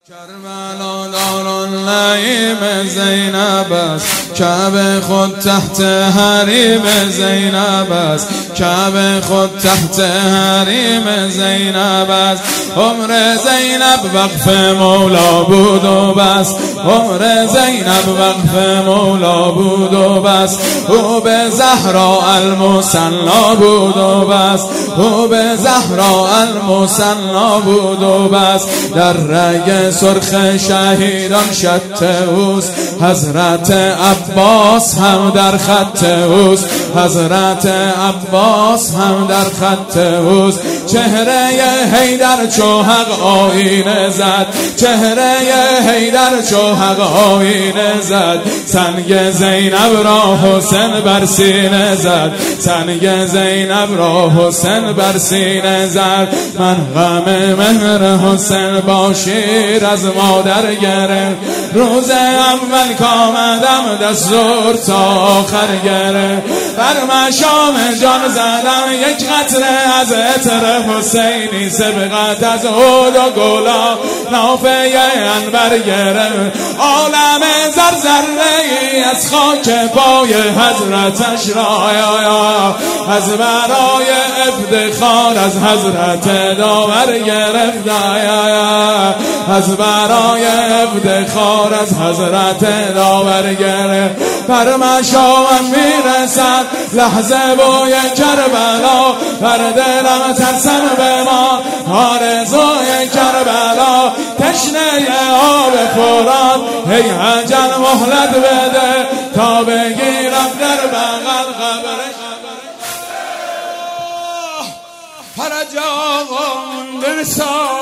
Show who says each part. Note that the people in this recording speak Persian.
Speaker 1: کربلا دارالنعیم زینب است، کعبه خود تحت حریم زینب است، کعبه خود تحت حریم زینب است. عمر زینب وقف مولا بود و بس، عمر زینب وقف مولا بود و بس. او به زهرا المثنی بود و بس، او به زهرا المثنی بود و بس. در رگ سرخ شهیدان شط اوست، حضرت عباس هم در خط اوست، حضرت عباس هم در خط اوست. چهره حیدر چو حق آینه زد، چهره حیدر چو حق آینه زد. سنگ زینب را حسین بر سینه زد، سنگ زینب را حسین بر سینه زد. من غم مهر حسین با شیر از مادر گرفت، روز اول کامدم دستور تا آخر گرفت. بر مشام جان زدم یک قطره از عطر حسینی، سبقت از عود و گلا نافه انبر گرفت. عالم زرزره‌ای از خاک پای حضرتش را از برای افتخار از حضرت داور گرفت، از برای افتخار از حضرت داور گرفت. بر مشامم میرسد لحظه بوی کربلا، بر دلم ترسم بمان آرزوی کربلا. تشنه آب فرات ای اجل مهلت بده، تا بگیرم در بغل قبرش. فرجام برسان